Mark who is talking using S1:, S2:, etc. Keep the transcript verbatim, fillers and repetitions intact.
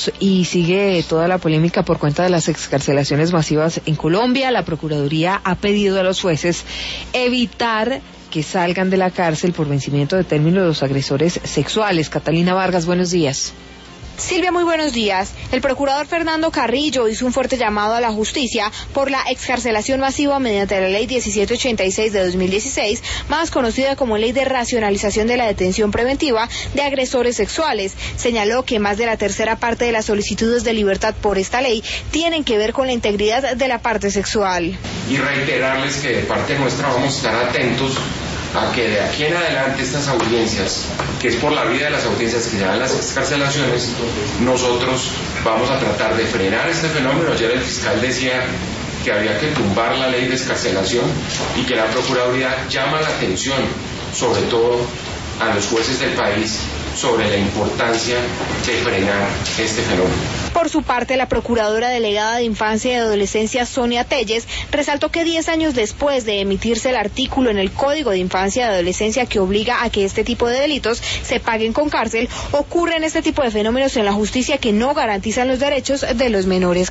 S1: minutos y sigue toda la polémica por cuenta de las excarcelaciones masivas en Colombia. La Procuraduría ha pedido a los jueces evitar que salgan de la cárcel por vencimiento de término de los agresores sexuales. Catalina Vargas, buenos días.
S2: Silvia, muy buenos días. El procurador Fernando Carrillo hizo un fuerte llamado a la justicia por la excarcelación masiva mediante la ley diecisiete ochenta y seis de dos mil dieciséis, más conocida como Ley de Racionalización de la Detención Preventiva de Agresores Sexuales. Señaló que más de la tercera parte de las solicitudes de libertad por esta ley tienen que ver con la integridad de la parte sexual.
S3: Y reiterarles que de parte nuestra vamos a estar atentos a que de aquí en adelante estas audiencias, que es por la vía de las audiencias que se dan las excarcelaciones, nosotros vamos a tratar de frenar este fenómeno. Ayer el fiscal decía que había que tumbar la ley de excarcelación y que la Procuraduría llama la atención, sobre todo a los jueces del país, sobre la importancia de frenar este fenómeno.
S2: Por su parte, la Procuradora Delegada de Infancia y Adolescencia, Sonia Telles, resaltó que diez años después de emitirse el artículo en el Código de Infancia y Adolescencia que obliga a que este tipo de delitos se paguen con cárcel, ocurren este tipo de fenómenos en la justicia que no garantizan los derechos de los menores.